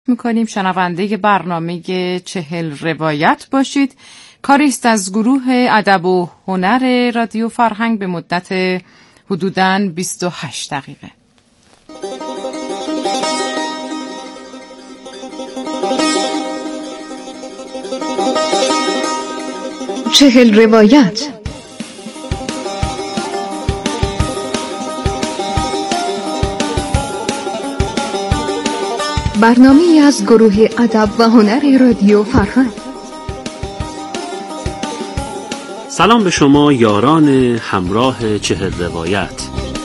میکنیم شنونده برنامه 40 روایت باشید. کاری است از گروه ادب و هنر رادیو فرهنگ به مدت حدوداً 28 دقیقه. چهل روایت. برنامه‌ای از گروه ادب و هنر رادیو فرهنگ. سلام به شما یاران همراه 40 روایت.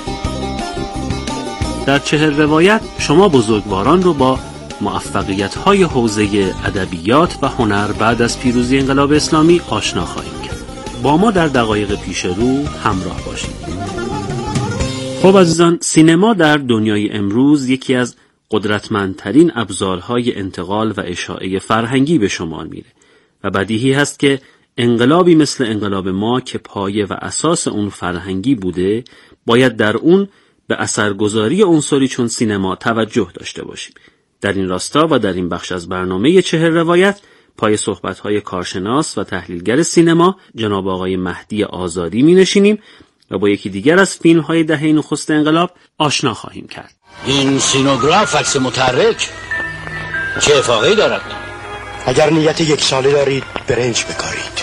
در 40 روایت شما بزرگواران رو با موفقیت‌های حوزه ادبیات و هنر بعد از پیروزی انقلاب اسلامی آشنا خواهیم کرد. با ما در دقایق پیش رو همراه باشید. خب عزیزان، سینما در دنیای امروز یکی از قدرتمندترین ابزارهای انتقال و اشاعه فرهنگی به شمار میره و بدیهی هست که انقلابی مثل انقلاب ما که پایه و اساس اون فرهنگی بوده باید در اون به اثرگذاری عنصری چون سینما توجه داشته باشیم. در این راستا و در این بخش از برنامه 40 روایت پای صحبت‌های کارشناس و تحلیلگر سینما جناب آقای مهدی آزادی می‌نشینیم و با یکی دیگر از فیلم‌های دهه نخست انقلاب آشنا خواهیم کرد. این سینوگراف عکس متحرک چه افاقه‌ای دارد؟ اگر نیت 1 ساله دارید برنج بکارید،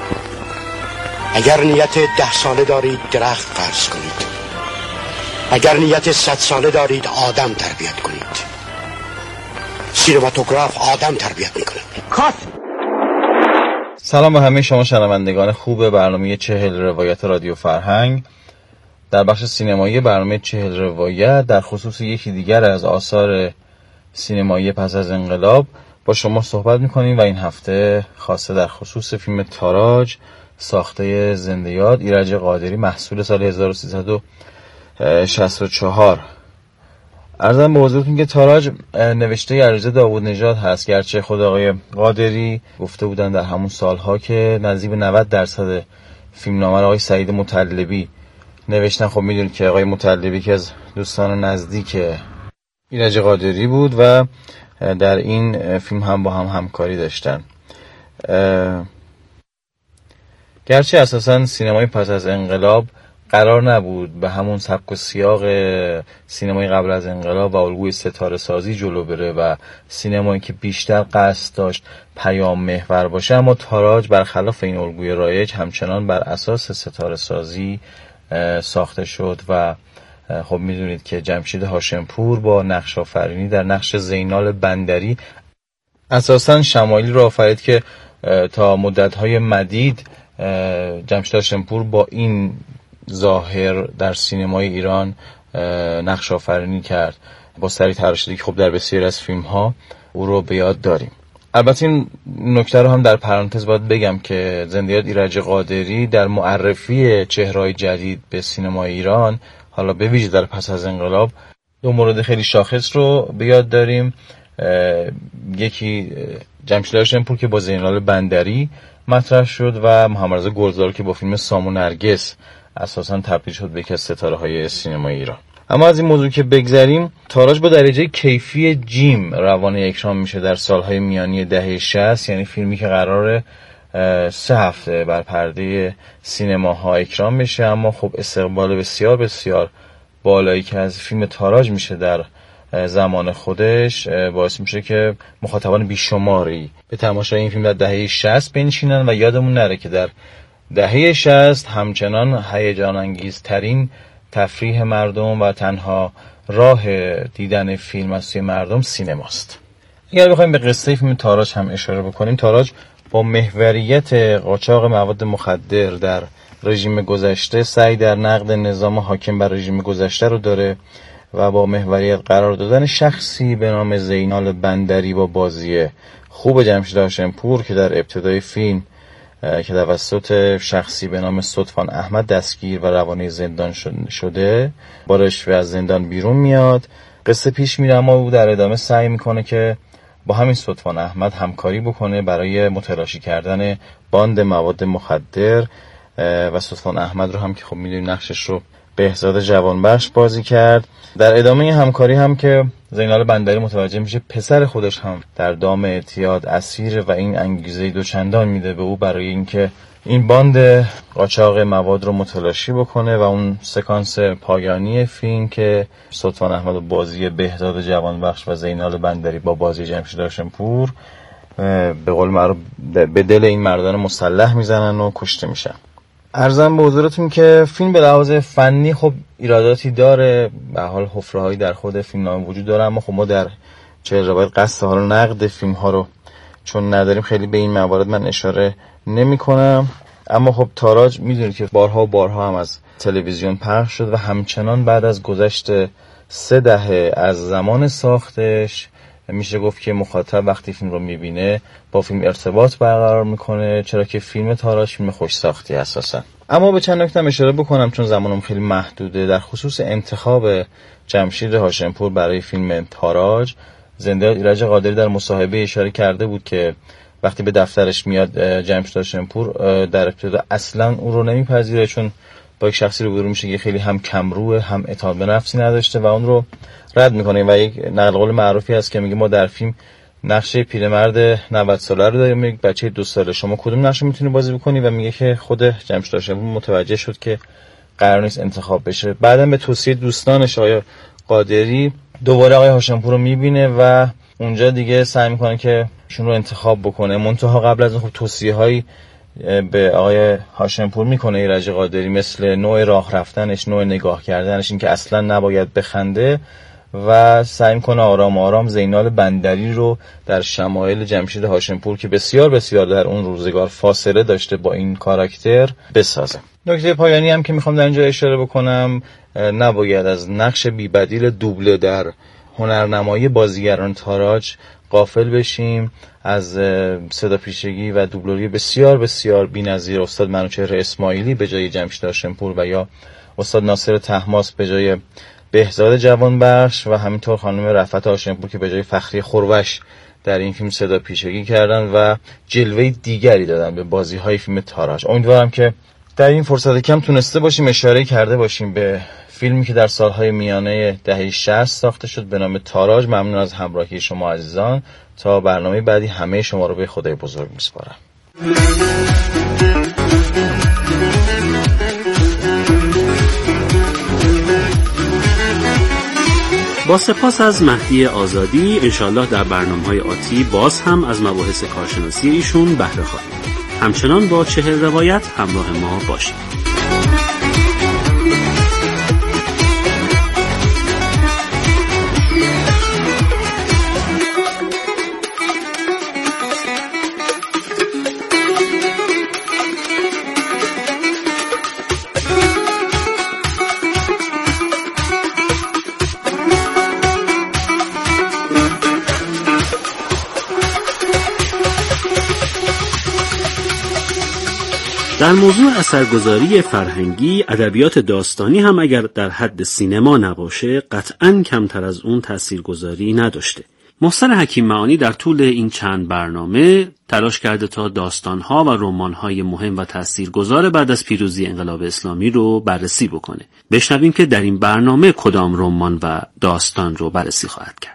اگر نیت 10 ساله دارید درخت فرض کنید، اگر نیت 100 ساله دارید آدم تربیت کنید. سینماتوگراف آدم تربیت میکنه. کات. سلام به همه شما شنوندگان خوب برنامه 40 روایت رادیو فرهنگ. در بخش سینمایی برنامه 40 روایت در خصوص یکی دیگر از آثار سینمایی پس از انقلاب با شما صحبت میکنیم و این هفته خاصه در خصوص فیلم تاراج ساخته زنده یاد ایرج قادری محصول سال 1364. عرضم به حضورتون که تاراج نوشته علیرضا داوود نژاد هست، گرچه خود آقای قادری گفته بودن در همون سالها که نزدیک به 90% فیلمنامه آقای سعید مطلبی نوشتن. خب میدونید که آقای مطلبی که از دوستان نزدیک ایرج قادری بود و در این فیلم هم با هم همکاری داشتن. گرچه اساساً سینمای پس از انقلاب قرار نبود به همون سبک و سیاق سینمای قبل از انقلاب و الگوی ستاره سازی جلو بره و سینمایی که بیشتر قصد داشت پیام محور باشه، اما تاراج برخلاف این الگوی رایج همچنان بر اساس ستاره سازی ساخته شد و خب میدونید که جمشید هاشمپور با نقش آفرینی در نقش زینال بندری اساساً شمایلی را آفرید که تا مدت‌های مدید جمشید هاشمپور با این ظاهر در سینمای ایران نقش آفرینی کرد با سری تراشیدی که خب در بسیاری از فیلم‌ها او رو به یاد داریم. البته این نکته رو هم در پرانتز باید بگم که زنده یاد ایرج قادری در معرفی چهره‌های جدید به سینمای ایران، حالا به ویژه در پس از انقلاب، دو مورد خیلی شاخص رو به یاد داریم. یکی جمشید هاشمپور که با زینال بندری مطرح شد و محمد رضا گلزار که با فیلم سام و نرگس اساساً تبدیل شد به یکی از ستاره‌های سینمای ایران. اما از این موضوع که بگذریم، تاراج با درجه کیفی جیم روانه اکران میشه در سالهای میانی دهه 60، یعنی فیلمی که قراره 3 هفته بر پرده سینماها اکران بشه، اما خب استقبال بسیار بسیار بالایی که از فیلم تاراج میشه در زمان خودش باعث میشه که مخاطبان بیشماری به تماشای این فیلم در دهه 60 بنشینن و یادمون نره که در دهه 60 همچنان هیجان انگیزترین تفریح مردم و تنها راه دیدن فیلم از سوی مردم سینماست. اگر بخوایم به قصه فیلم تاراج هم اشاره بکنیم، تاراج با محوریت قاچاق مواد مخدر در رژیم گذشته سعی در نقد نظام حاکم بر رژیم گذشته رو داره و با محوریت قرار دادن شخصی به نام زینال بندری با بازی خوب جمشید هاشمپور که در ابتدای فیلم که توسط شخصی به نام صدفان احمد دستگیر و روانه زندان شده با رشوه از زندان بیرون میاد. قصه پیش میره اما او در ادامه سعی میکنه که با همین صدفان احمد همکاری بکنه برای متلاشی کردن باند مواد مخدر و صدفان احمد رو هم که خب میدونی نقشش رو بهزاد جوانبخش بازی کرد. در ادامه همکاری هم که زینال بندری متوجه میشه پسر خودش هم در دام اعتیاد اسیر و این انگیزه دوچندان میده به او برای اینکه این باند قاچاق مواد رو متلاشی بکنه و اون سکانس پایانی فیلم که سلطان احمد و بازی بهزاد جوانبخش و زینال بندری با بازی جمشید هاشمپور به قول معروف به دل این مردان مسلح میزنن و کشته میشن. عرضم به حضورتون که فیلم به لحاظ فنی خب ایراداتی داره، به حال حفره‌هایی در خود فیلمنامه وجود داره، اما خب ما در چه روایت قصد حالا نقد فیلم ها رو چون نداریم خیلی به این موارد من اشاره نمی کنم. اما خب تاراج میدونید که بارها و بارها هم از تلویزیون پخش شد و همچنان بعد از گذشت 3 دهه از زمان ساختش میشه گفت که مخاطب وقتی فیلم رو میبینه با فیلم ارتباط برقرار میکنه، چرا که فیلم تاراج فیلم خوش ساختی اساسا. اما به چند نکته اشاره بکنم چون زمانم خیلی محدوده. در خصوص انتخاب جمشید هاشمپور برای فیلم تاراج، زنده ایرج قادری در مصاحبه اشاره کرده بود که وقتی به دفترش میاد جمشید هاشمپور در ابتدا اصلا او رو نمیپذیره، چون با یک شخصی روبرو میشه که خیلی هم کمروه هم اعتماد به نفسی نداشته و اون رو رد میکنه. و یک نقل قول معروفی هست که میگه ما در فیلم نقش پیرمرد 90 ساله رو داریم، یک بچه 2 ساله، شما کدوم نقش میتونی بازی بکنی؟ و میگه که خود جمشید هاشمپور متوجه شد که قرار نیست انتخاب بشه. بعداً به توصیه دوستانش آقای قادری دوباره آقای هاشمپور رو میبینه و اونجا دیگه سعی میکنه که ایشون رو انتخاب بکنه. منتها قبل از اون خب توصیه‌هایی به آقای هاشمپور میکنه ایرج قادری، مثل نوع راه رفتنش، نوع نگاه کردنش، این که اصلا نباید بخنده و سعی میکنه آرام آرام زینال بندری رو در شمایل جمشید هاشمپور که بسیار بسیار در اون روزگار فاصله داشته با این کاراکتر بسازه. نکته پایانی هم که میخوام در اینجا اشاره بکنم، نباید از نقش بی‌بدیل دوبله در هنرنمایی بازیگران تاراج غافل بشیم. از صدا پیشگی و دوبلوری بسیار بسیار بی‌نظیر استاد منوچهر اسماعیلی به جای جمشید هاشمپور و یا استاد ناصر طهماسب به جای بهزاد جوانبخش و همینطور خانم رفعت هاشمپور که به جای فخری خروش در این فیلم صدا پیشگی کردن و جلوه دیگری دادن به بازی‌های فیلم تاراج. امیدوارم که در این فرصت کم تونسته باشیم اشاره کرده باشیم به فیلمی که در سالهای میانه دهه 60 ساخته شد به نام تاراج. ممنون از همراهی شما عزیزان. تا برنامه بعدی همه شما رو به خدای بزرگ میسپارم. با سپاس از مهدی آزادی، انشالله در برنامه‌های آتی باز هم از مباحث کارشناسی ایشون بهره خواهیم. همچنان با 40 روایت همراه ما باشید. در موضوع اثرگذاری فرهنگی، ادبیات داستانی هم اگر در حد سینما نباشه قطعاً کمتر از اون تاثیرگذاری نداشته. محسن حکیم معانی در طول این چند برنامه تلاش کرده تا داستان‌ها و رمان‌های مهم و تاثیرگذار بعد از پیروزی انقلاب اسلامی رو بررسی بکنه. بشنویم که در این برنامه کدام رمان و داستان رو بررسی خواهد کرد.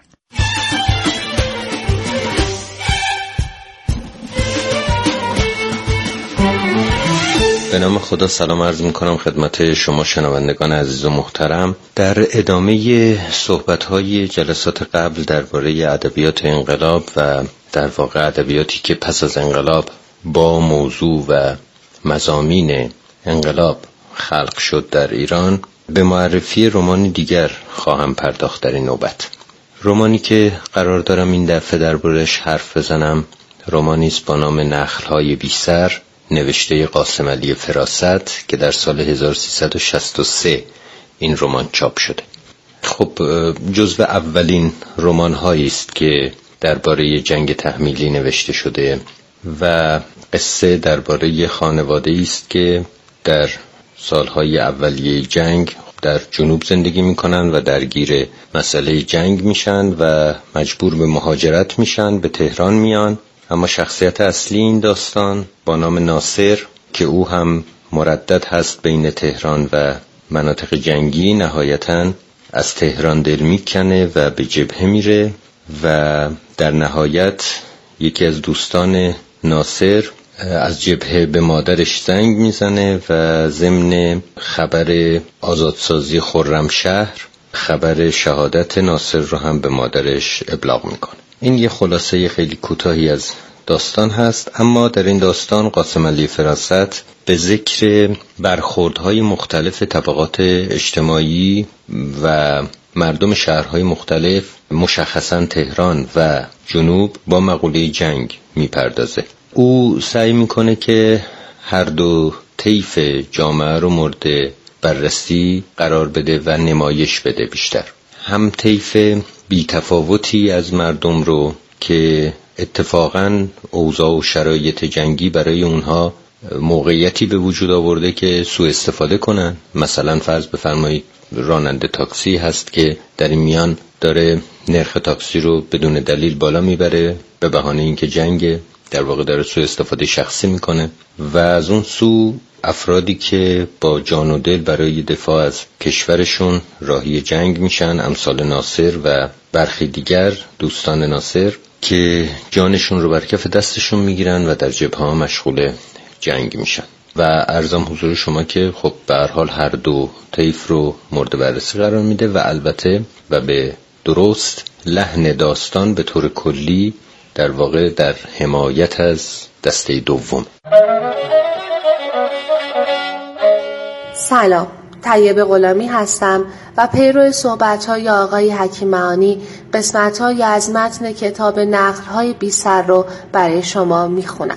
به نام خدا سلام عرض میکنم خدمت شما شنوندگان عزیز و محترم. در ادامه صحبت‌های جلسات قبل درباره ادبیات انقلاب و در واقع ادبیاتی که پس از انقلاب با موضوع و مضامین انقلاب خلق شد در ایران، به معرفی رمان دیگر خواهم پرداخت در این نوبت. رمانی که قرار دارم این دفعه درباره‌اش حرف بزنم رمانی است با نام نخل‌های بی‌سر، نوشته قاسم علی فراست که در سال 1363 این رمان چاپ شده. خب جزو اولین رمان‌هایی است که درباره جنگ تحمیلی نوشته شده و قصه درباره خانواده‌ای است که در سالهای اولیه جنگ در جنوب زندگی میکنن و درگیر مسئله جنگ میشن و مجبور به مهاجرت میشن، به تهران میان. اما شخصیت اصلی این داستان با نام ناصر که او هم مردد هست بین تهران و مناطق جنگی نهایتاً از تهران دل میکنه و به جبهه میره و در نهایت یکی از دوستان ناصر از جبهه به مادرش زنگ میزنه و ضمن خبر آزادسازی خرمشهر خبر شهادت ناصر رو هم به مادرش ابلاغ میکنه. این یه خلاصه خیلی کوتاهی از داستان هست، اما در این داستان قاسم علی فراست به ذکر برخوردهای مختلف طبقات اجتماعی و مردم شهرهای مختلف، مشخصاً تهران و جنوب، با مقوله جنگ میپردازه. او سعی میکنه که هر دو طیف جامعه رو مورد بررسی قرار بده و نمایش بده بیشتر. هم طیف بی‌تفاوتی از مردم رو که اتفاقاً اوضاع و شرایط جنگی برای اونها موقعیتی به وجود آورده که سوء استفاده کنن. مثلا فرض بفرمایید راننده تاکسی هست که در این میان داره نرخ تاکسی رو بدون دلیل بالا میبره به بهانه اینکه جنگه، در واقع داره سوء استفاده شخصی میکنه. و از اون سو افرادی که با جان و دل برای دفاع از کشورشون راهی جنگ میشن، امثال ناصر و برخی دیگر دوستان ناصر که جانشون رو بر کف دستشون میگیرن و در جبهه مشغول جنگ میشن. و عرضم حضور شما که خب به هر حال هر دو طیف رو مورد بررسی قرار میده و البته و به درست لحن داستان به طور کلی در واقع در حمایت از دسته دوم. سلام، طیبه غلامی هستم و پیرو صحبت‌های آقای حکیم معانی قسمت‌های از متن کتاب نقل‌های بی سر رو برای شما میخونم.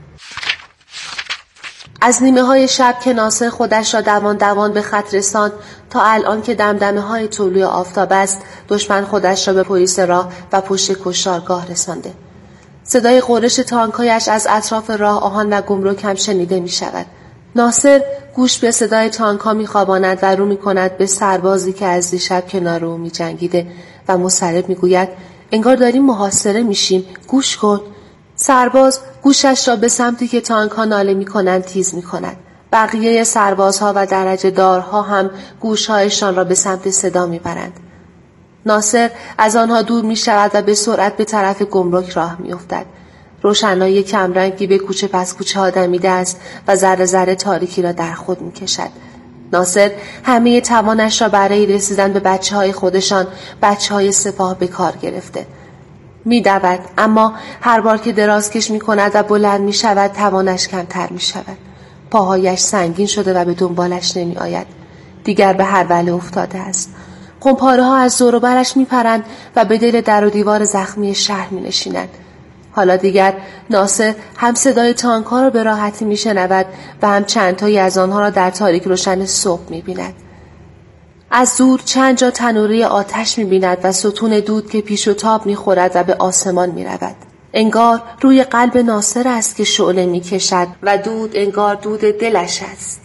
از نیمه های شب که ناصر خودش را دوان دوان به خط رساند تا الان که دمدمه های طلوع آفتاب است، دشمن خودش را به پلیس راه و پشت کشتارگاه رسانده. صدای غرش تانکایش از اطراف راه آهن و گمرک هم شنیده می شود. ناصر گوش به صدای تانکا می خواباند و رو می کند به سربازی که از دیشب کنار او می جنگیده و مضطرب می گوید انگار داریم محاصره می شیم، گوش کن. سرباز گوشش را به سمتی که تانک‌ها ناله می‌کنند تیز می‌کند. بقیه سربازها و درجه دارها هم گوش‌هایشان را به سمت صدا می‌برند. ناصر از آنها دور می‌شود و به سرعت به طرف گمرک راه می‌افتد. روشنایی کمرنگی به کوچه پس کوچه آدمیده است و ذره ذره تاریکی را در خود می‌کشد. ناصر همه توانش را برای رسیدن به بچه‌های خودشان، بچه‌های سپاه به کار گرفته. می دود، اما هر بار که دراز کش می کند و بلند می شود توانش کمتر می شود. پاهایش سنگین شده و به دنبالش نمی آید. دیگر به هر وله افتاده است. قمپاره ها از زور و برش می پرند و به دل در و دیوار زخمی شهر می نشینند. حالا دیگر ناصر هم صدای تانک‌ها را به راحتی می شنود و هم چندتایی از آنها را در تاریک روشن صبح می بیند. از دور چند جا تنوره آتش می‌بیند و ستون دود که پیش و تاب می‌خورد و به آسمان می‌رود. انگار روی قلب ناصر است که شعله می‌کشد و دود انگار دود دلش است.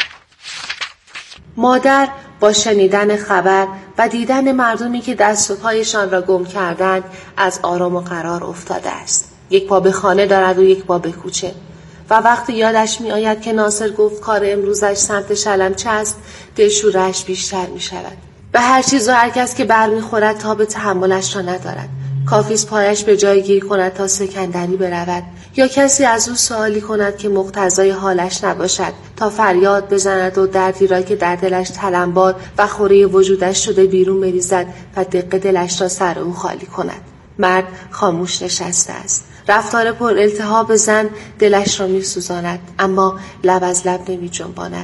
مادر با شنیدن خبر و دیدن مردمی که دست و پایشان را گم کردند از آرام و قرار افتاده است. یک پا به خانه دارد و یک پا به کوچه. و وقتی یادش می آید که ناصر گفت کار امروزش سمت شلمچه است، دلشوره‌اش بیشتر می شود. به هر چیز و هر کس که برمی خورد تا به تحملش را ندارد. کافیست پایش به جای گیر کند تا سکندری برود یا کسی از او سوالی کند که مقتضای حالش نباشد تا فریاد بزند و دردی را که در دلش تلمبار و خوره وجودش شده بیرون بریزد و دق دلش را سر او خالی کند. مرد خاموش نشسته است. رفتار پر التهاب زن دلش را می سوزاند، اما لب از لب نمی جنباند.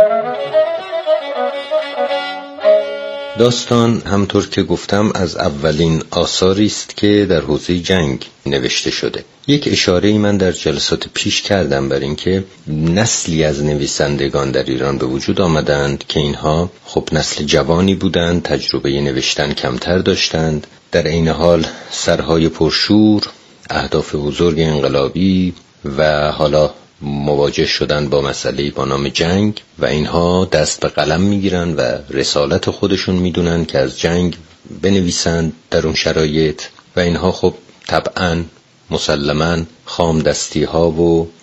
داستان همطور که گفتم از اولین آثاری است که در حوزه جنگ نوشته شده. یک اشاره‌ای من در جلسات پیش کردم بر اینکه نسلی از نویسندگان در ایران به وجود آمدند که اینها خب نسل جوانی بودند، تجربه نوشتن کمتر داشتند، در عین حال سرهای پرشور، اهداف بزرگ انقلابی و حالا مواجه شدن با مسئله‌ای با نام جنگ و اینها دست به قلم میگیرن و رسالت خودشون میدونن که از جنگ بنویسند در اون شرایط و اینها خب طبعاً مسلماً خام دستی ها و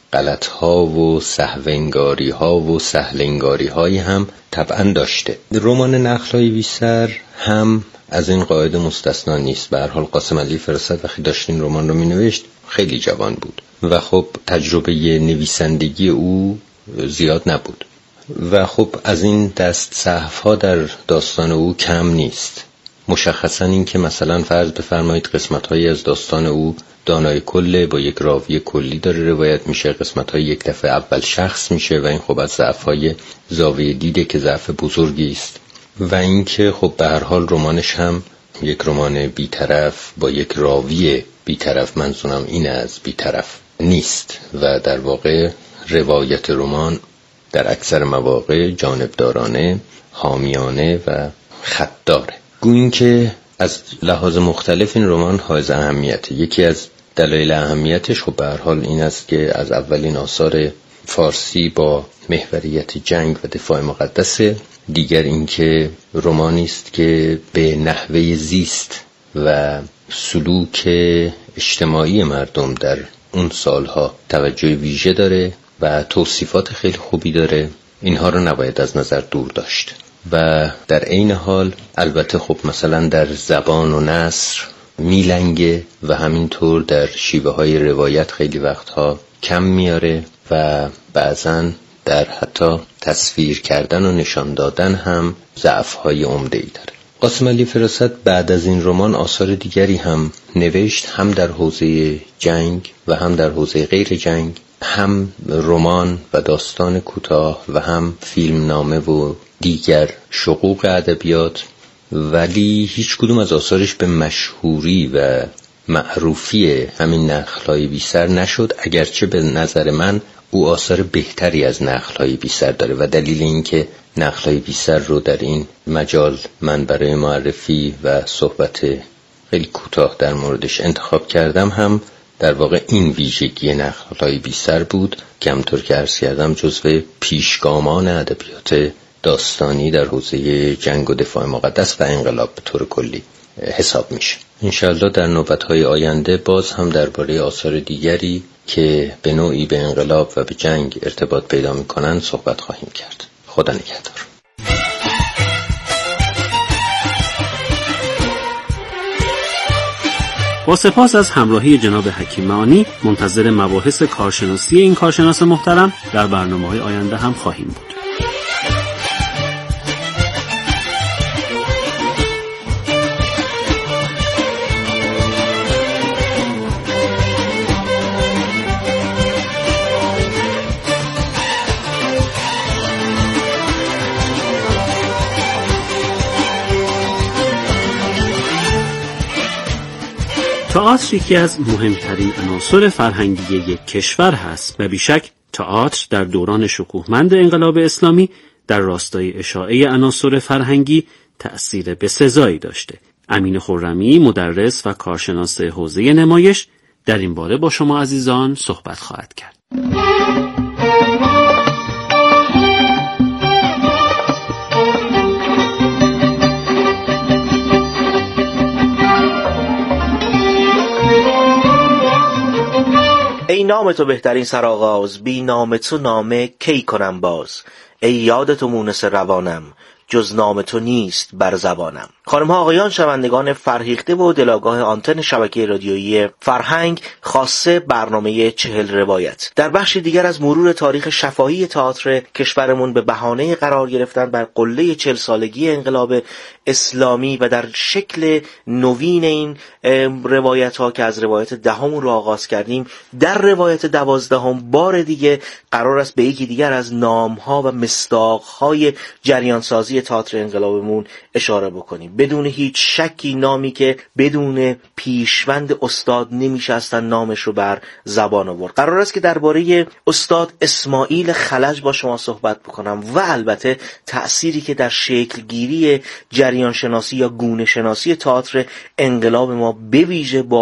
غلط‌ها و سهوانگاری‌ها و سهل‌انگاری‌هایی هم طبعاً داشته. رمان نخل‌های بی‌سر هم از این قاعده مستثنا نیست. به هر حال قاسم علی فرست وقتی داشت این رمان رو می‌نوشت خیلی جوان بود و خب تجربه نویسندگی او زیاد نبود و خب از این دست سهوها در داستان او کم نیست. مشخصاً این که مثلا فرض بفرمایید قسمت‌هایی از داستان او دانای کله با یک راوی کلی داره روایت میشه، قسمت‌های یک دفعه اول شخص میشه و این خب از ضعف‌های زاویه دیده که ضعف بزرگی است و اینکه خب به هر حال رمانش هم یک رمان بی‌طرف با یک راوی بی‌طرف، منظورم اینه از بی‌طرف نیست و در واقع روایت رمان در اکثر مواقع جانبدارانه، حامیانه و خطداره. گویین که از لحاظ مختلف این رمان حائز اهمیته. یکی از دلایل اهمیتش خب به هر حال این است که از اولین آثار فارسی با محوریت جنگ و دفاع مقدسه. دیگر اینکه رمانی است که به نحوه زیست و سلوک اجتماعی مردم در اون سالها توجه ویژه داره و توصیفات خیلی خوبی داره. اینها رو نباید از نظر دور داشت و در عین حال البته خب مثلا در زبان و نثر میلنگه و همینطور در شیوه های روایت خیلی وقتها کم میاره و بعضن در حتی تصویر کردن و نشان دادن هم ضعف‌های عمده‌ای داره. قاسم علی فرست بعد از این رمان آثار دیگری هم نوشت، هم در حوزه جنگ و هم در حوزه غیر جنگ، هم رمان و داستان کوتاه و هم فیلمنامه و دیگر شقوق ادبیات، ولی هیچ کدوم از آثارش به مشهوری و معروفی همین نخل‌های بی‌سر نشد، اگرچه به نظر من او آثار بهتری از نخل‌های بی‌سر داره و دلیل این که نخل‌های بی‌سر رو در این مجال من برای معرفی و صحبت خیلی کوتاه در موردش انتخاب کردم هم در واقع این ویژگی نخل‌های بی‌سر بود که همطور که عرض کردم جزو پیشگامان ادبیات داستانی در حوزه جنگ و دفاع مقدس و انقلاب به طور کلی حساب میشه. انشاءالله در نوبت‌های آینده باز هم درباره آثار دیگری که به نوعی به انقلاب و به جنگ ارتباط پیدا می‌کنند صحبت خواهیم کرد. خدا نگهدار. با سپاس از همراهی جناب حکیم معانی، منتظر مباحث کارشناسی این کارشناس محترم در برنامه‌های آینده هم خواهیم بود. تئاتر یکی از مهمترین عناصر فرهنگی یک کشور هست و بیشک تئاتر در دوران شکوهمند انقلاب اسلامی در راستای اشاعه عناصر فرهنگی تأثیر بسزایی داشته. امین خرمی، مدرس و کارشناس حوزه نمایش، در این باره با شما عزیزان صحبت خواهد کرد. ای نام تو بهترین سرآغاز، بی نام تو نامه کی کنم باز. ای یاد تو مونس روانم، جز نام تو نیست بر زبانم. خانم‌ها آقایان، شنوندگان فرهیخته و دلاگاه آنتن شبکه رادیویی فرهنگ، خاصه برنامه 40 روایت در بخش دیگر از مرور تاریخ شفاهی تئاتر کشورمون به بهانه قرار گرفتن بر قله 40 سالگی انقلاب اسلامی و در شکل نوین این روایت ها که از روایت 10 رو آغاز کردیم، در روایت 12 بار دیگه قرار است به یکی دیگر از نام ها و مصداق های جریان سازی تئاتر انقلابمون اشاره بکنیم. بدون هیچ شکی نامی که بدون پیشوند استاد نمیشه اصلا نامش رو بر زبان آورد. قرار است که درباره استاد اسماعیل خلج با شما صحبت بکنم و البته تأثیری که در شکل گیری جریان شناسی یا گونه شناسی تئاتر انقلاب ما به ویژه با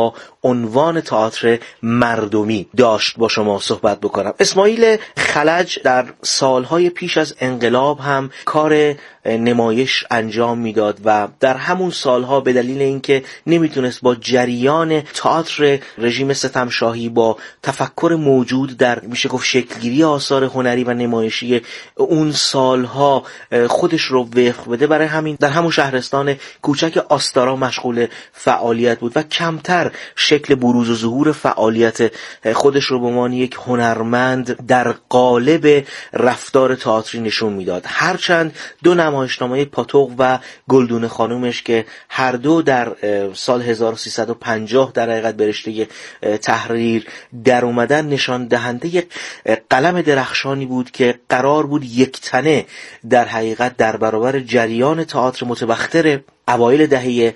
عنوان تئاتر مردمی داشت با شما صحبت بکنم. اسماعیل خلج در سالهای پیش از انقلاب هم کار نمایش انجام میداد و در همون سالها به دلیل اینکه نمیتونست با جریان تئاتر رژیم ستمشاهی، با تفکر موجود در میشه گفت شکلگیری آثار هنری و نمایشی اون سالها خودش رو وقف بده، برای همین در همون شهرستان کوچک آستارا مشغول فعالیت بود و کمتر شکل بروز و ظهور فعالیت خودش رو به عنوان یک هنرمند در قالب رفتار تئاتری نشون میداد. هرچند دو نمایشنامه پاتوق و گلدون خانومش که هر دو در سال 1350 در حقیقت به رشته تحریر در اومدن، نشان دهنده قلم درخشانی بود که قرار بود یک تنه در حقیقت در برابر جریان تئاتر متبختر اوایل دهه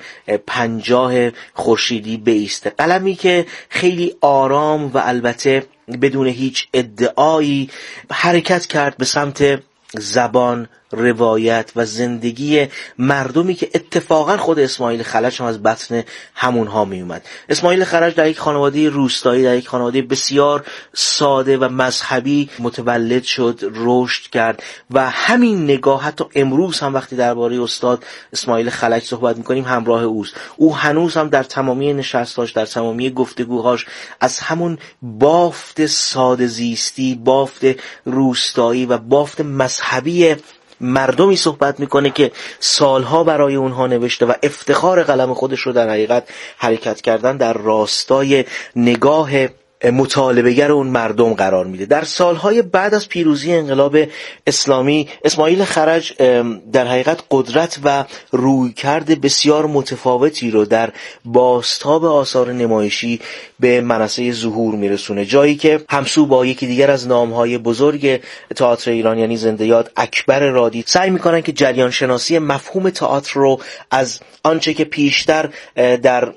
50 خورشیدی بایسته. قلمی که خیلی آرام و البته بدون هیچ ادعایی حرکت کرد به سمت زبان، روایت و زندگی مردمی که اتفاقا خود اسماعیل خلج هم از بطن همونها می اومد. اسماعیل خلج در یک خانواده روستایی، در یک خانواده بسیار ساده و مذهبی متولد شد، رشد کرد و همین نگاه حتی امروز هم وقتی درباره استاد اسماعیل خلج صحبت می‌کنیم همراه اوست. او هنوز هم در تمامی نشستاش، در تمامی گفتگوهاش از همون بافت ساده زیستی، بافت روستایی و بافت مذهبی مردمی صحبت میکنه که سالها برای اونها نوشته و افتخار قلم خودش رو در حقیقت حرکت کردن در راستای نگاه مطالبه‌گر اون مردم قرار میده. در سالهای بعد از پیروزی انقلاب اسلامی اسماعیل خلج در حقیقت قدرت و رویکرد بسیار متفاوتی رو در بازتاب آثار نمایشی به منصه ظهور میرسونه، جایی که همسو با یکی دیگر از نامهای بزرگ تئاتر ایران یعنی زنده یاد اکبر رادی سعی میکنن که جریان شناسی مفهوم تئاتر رو از آنچه که پیشتر در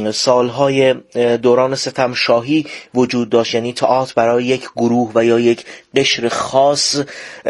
سالهای دوران ستمشاهی وجود داشت، یعنی تئاتر برای یک گروه و یا یک قشر خاص،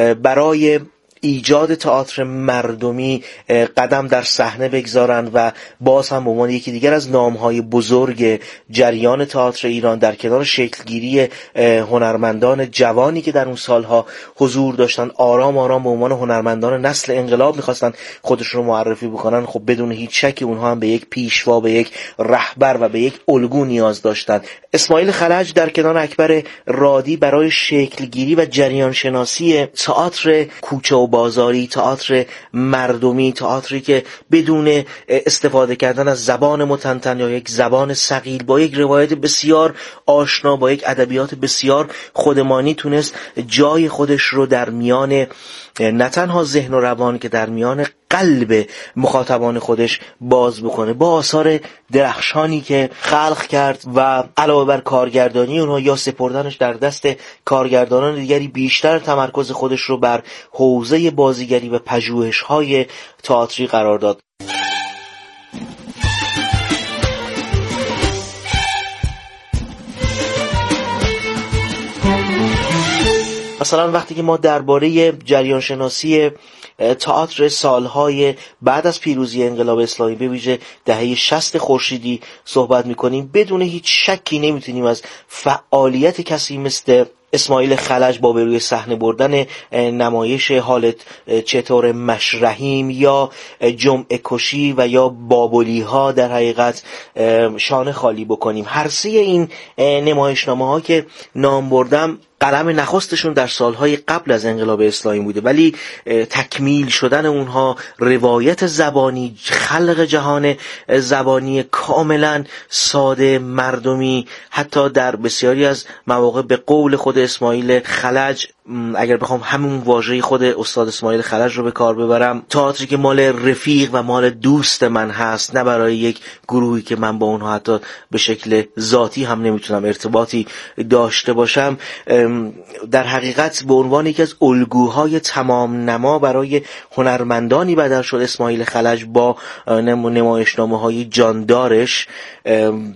برای ایجاد تئاتر مردمی قدم در صحنه بگذارند و باز هم به عنوان یکی دیگر از نامهای بزرگ جریان تئاتر ایران در کنار شکلگیری هنرمندان جوانی که در اون سالها حضور داشتن، آرام آرام به عنوان هنرمندان نسل انقلاب میخواستن خودشون رو معرفی بکنن. خب بدون هیچ شکی اونها هم به یک پیشوا، به یک رهبر و به یک الگو نیاز داشتن. اسماعیل خلج در کنار اکبر رادی برای شکلگیری و جریان شناسی تئاتر کوچه و بازاری، تئاتر مردمی، تئاتری که بدون استفاده کردن از زبان متنتن یا یک زبان ثقیل، با یک روایت بسیار آشنا، با یک ادبیات بسیار خودمانی تونست جای خودش رو در میان نه تنها ذهن و روان که در میان قلب مخاطبان خودش باز بکنه. با آثار درخشانی که خلق کرد و علاوه بر کارگردانی اونها یا سپردنش در دست کارگردانان دیگری، بیشتر تمرکز خودش رو بر حوزه بازیگری و پژوهش‌های تئاتری قرار داد. مثلا وقتی که ما درباره جریان شناسی تئاتر سالهای بعد از پیروزی انقلاب اسلامی به ویژه دهه 60 خورشیدی صحبت می‌کنیم، بدون هیچ شکی نمیتونیم از فعالیت کسی مثل اسماعیل خلج با به روی صحنه بردن نمایش حالت چطور مشرحیم یا جمعه کشی و یا بابلی ها در حقیقت شانه خالی بکنیم. هر سه این نمایشنامه ها که نام بردم قلم نخستشون در سالهای قبل از انقلاب اسلامی بوده، ولی تکمیل شدن اونها، روایت زبانی، خلق جهان زبانی کاملا ساده مردمی، حتی در بسیاری از مواقع به قول خود اسماعیل خلج، اگر بخوام همون واژه خود استاد اسماعیل خلج رو به کار ببرم، تئاتری که مال رفیق و مال دوست من هست، نه برای یک گروهی که من با اونها حتی به شکل ذاتی هم نمیتونم ارتباطی داشته باشم، در حقیقت به عنوان یکی از الگوهای تمام نما برای هنرمندانی بدل شد اسماعیل خلج با نمایشنامه‌های جاندارش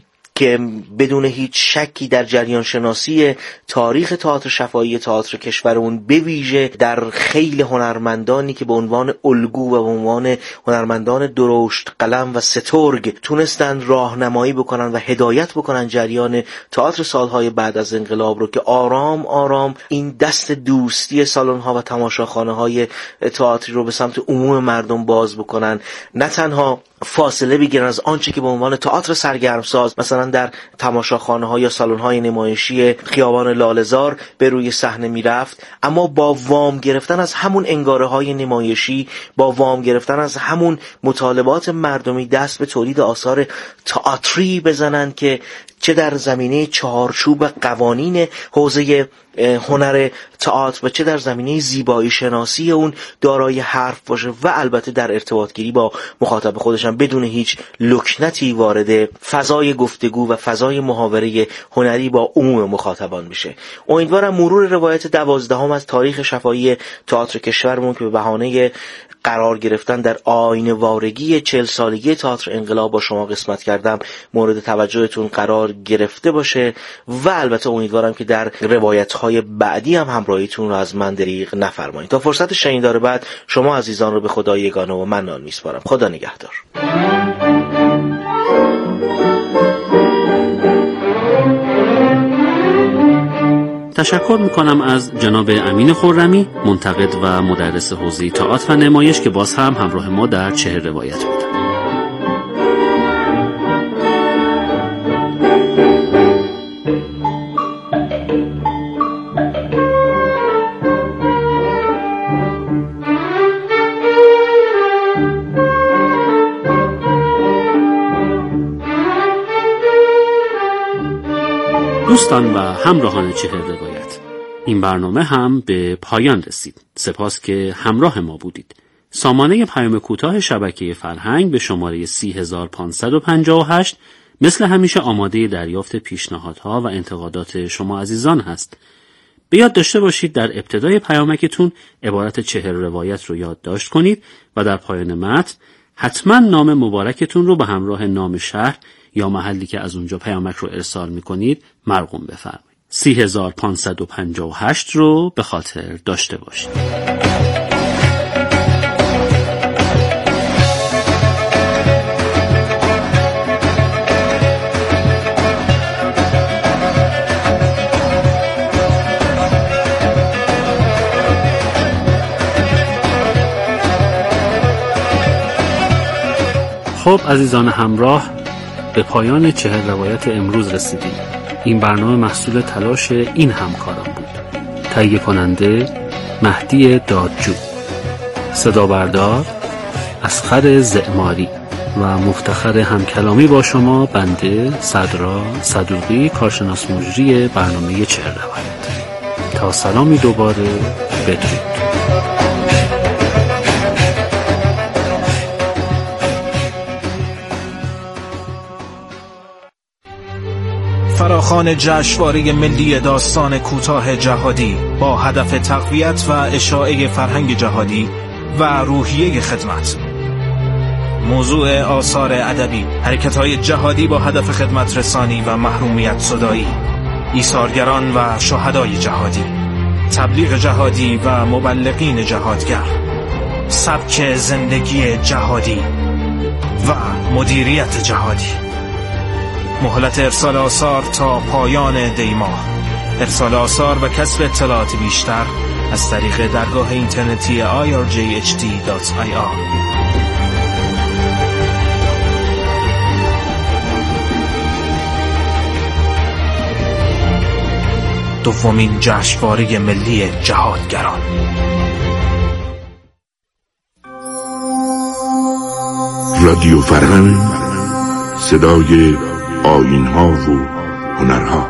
که بدون هیچ شکی در جریان شناسی تاریخ تئاتر شفاهی تئاتر کشورمون به ویژه در خیل هنرمندانی که به عنوان الگو و به عنوان هنرمندان درشت قلم و سترگ تونستن راهنمایی بکنن و هدایت بکنن جریان تئاتر سالهای بعد از انقلاب رو که آرام آرام این دست دوستی سالن‌ها و تماشاخانه‌های تئاتری رو به سمت عموم مردم باز بکنن، نه تنها فاصله بگیرن از آنچه که به عنوان تئاتر سرگرمساز مثلا در تماشاخانه‌ها یا سالن‌های نمایشی خیابان لاله‌زار به روی صحنه میرفت، اما با وام گرفتن از همون انگاره‌های نمایشی، با وام گرفتن از همون مطالبات مردمی دست به تولید آثار تئاتری بزنن که چه در زمینه چهارچوب قوانین حوزه هنر تئاتر و چه در زمینه زیبایی شناسی اون دارای حرف باشه و البته در ارتباط گیری با مخاطب خودش هم بدون هیچ لکنتی وارد فضای گفتگو و فضای محاوره هنری با عموم مخاطبان بشه. امیدوارم مرور روایت 12 از تاریخ شفاهی تئاتر کشورمون که به بهانه قرار گرفتن در آیین وارگی 40 سالگی تئاتر انقلاب با شما قسمت کردم مورد توجهتون قرار گرفته باشه و البته امیدوارم که در روایت‌های بعدی هم همراهیتون رو از من دریغ نفرمایید. تا فرصت شنیدار بعد شما عزیزان رو به خدای یگانه و منان میسپارم. خدا نگهدار. تشکر میکنم از جناب امین خرمی، منتقد و مدرس حوزه تئاتر و نمایش که باز هم همراه ما در 40 روایت بود. دوستان و همراهان 40 روایت، این برنامه هم به پایان رسید. سپاس که همراه ما بودید. سامانه پیام کوتاه شبکه فرهنگ به شماره 30558 مثل همیشه آماده دریافت پیشنهادها و انتقادات شما عزیزان هست. به یاد داشته باشید در ابتدای پیامکتون عبارت 40 روایت رو یادداشت کنید و در پایان متن حتما نام مبارکتون رو به همراه نام شهر یا محلی که از اونجا پیامک رو ارسال میکنید مرقوم بفرمایید. 3558 رو به خاطر داشته باشید. خب عزیزان همراه، به پایان 40 روایت امروز رسیدیم. این برنامه محصول تلاش این همکاران بود. تهیه کننده مهدی دادجو، صدا بردار اصغر زعماری و مفتخر همکلامی با شما بنده صدرا صدوقی، کارشناس مجری برنامه 40 روایت. تا سلامی دوباره، بدرود. فراخوان جشنواره ملی داستان کوتاه جهادی با هدف تقویت و اشاعه فرهنگ جهادی و روحیه خدمت. موضوع آثار ادبی، حرکت‌های جهادی با هدف خدمت رسانی و محرومیت زدایی، ایثارگران و شهدای جهادی، تبلیغ جهادی و مبلغین جهادگر، سبک زندگی جهادی و مدیریت جهادی. مهلت ارسال آثار تا پایان دی ماه. ارسال آثار و کسب اطلاعات بیشتر از طریق درگاه اینترنتی irjht.ir. دومین جشنواره ملی جهادگران. رادیو فرهنگ، صدای آیین‌ها و هنرها.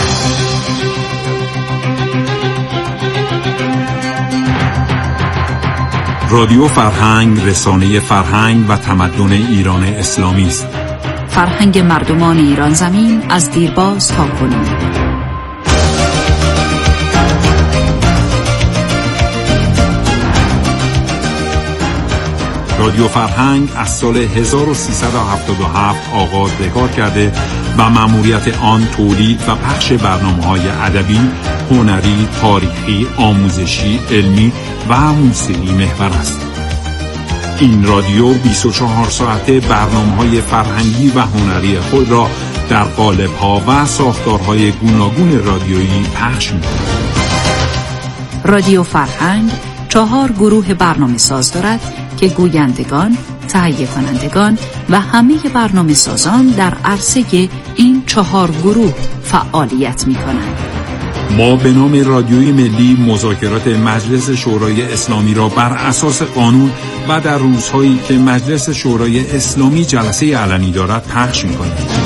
رادیو فرهنگ رسانه فرهنگ و تمدن ایران اسلامی است. فرهنگ مردمان ایران زمین از دیرباز تا کنون. رادیو فرهنگ از سال 1377 آغاز به کار کرده و مأموریت آن تولید و پخش برنامه‌های ادبی، هنری، تاریخی، آموزشی، علمی و موسیقی محور است. این رادیو 24 ساعته برنامه‌های فرهنگی و هنری خود را در قالب‌ها و ساختارهای گوناگون رادیویی پخش می‌کند. رادیو فرهنگ 4 گروه برنامه ساز دارد که گویندگان، تهیه کنندگان و همه برنامه سازان در عرصه این 4 گروه فعالیت می‌کنند. ما به نام رادیوی ملی مذاکرات مجلس شورای اسلامی را بر اساس قانون و در روزهایی که مجلس شورای اسلامی جلسه علنی دارد پخش می‌کنیم.